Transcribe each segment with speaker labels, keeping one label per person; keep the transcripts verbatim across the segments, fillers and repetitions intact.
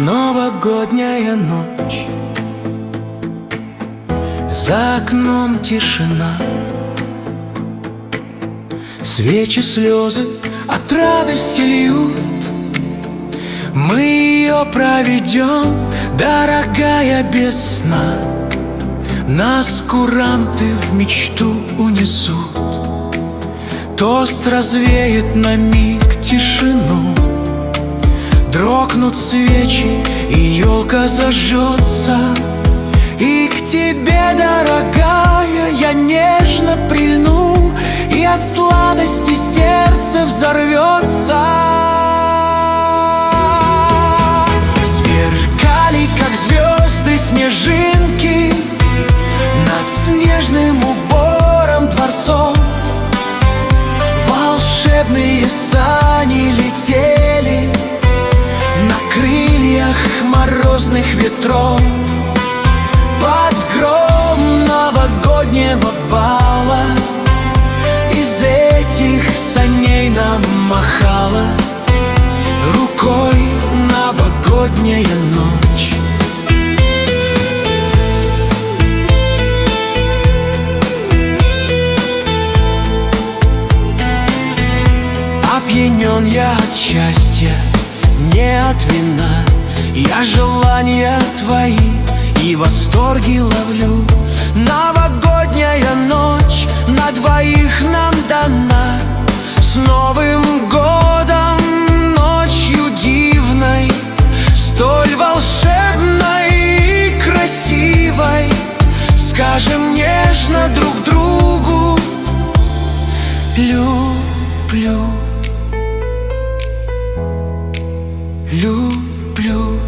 Speaker 1: Новогодняя ночь, за окном тишина, свечи, слезы от радости льют. Мы ее проведем, дорогая, без сна. Нас куранты в мечту унесут. Тост развеет на миг тишину. Дрогнут свечи, и елка зажжется. И к тебе, дорогая, я нежно прильну, и от сладости сердце взорвется. Сверкали, как звезды, снежинки над снежным убором дворцов. Волшебные сани летели на крыльях морозных ветров. Под гром новогоднего бала из этих саней нам махала рукой новогодняя ночь. Опьянен я от счастья, не от вина. Я желания твои и восторги ловлю. Новогодняя ночь на двоих нам дана. С Новым годом, ночью дивной, столь волшебной и красивой. Скажем нежно друг другу: люблю, люблю.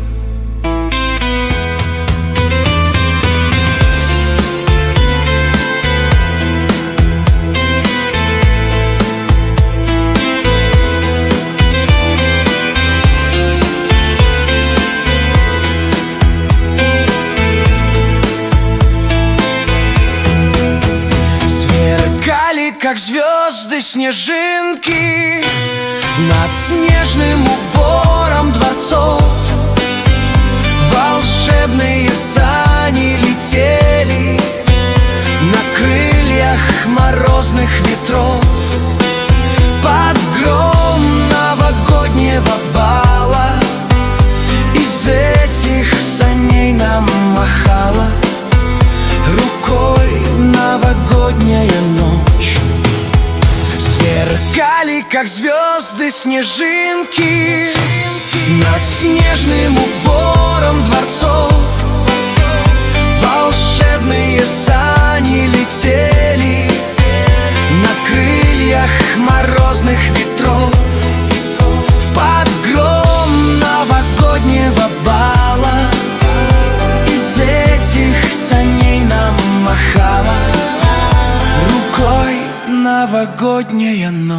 Speaker 1: Сверкали, как звезды, снежинки над снежным убором дворцов. Волшебные сани летели на крыльях морозных ветров. Под гром новогоднего бала из этих саней нам махала рукой новогодняя ночь. Сверкали, как звезды, снежинки над снежным убором дворцов. Волшебные сани летели на крыльях морозных ветров. Под гром новогоднего бала из этих саней нам махала рукой новогодняя ночь.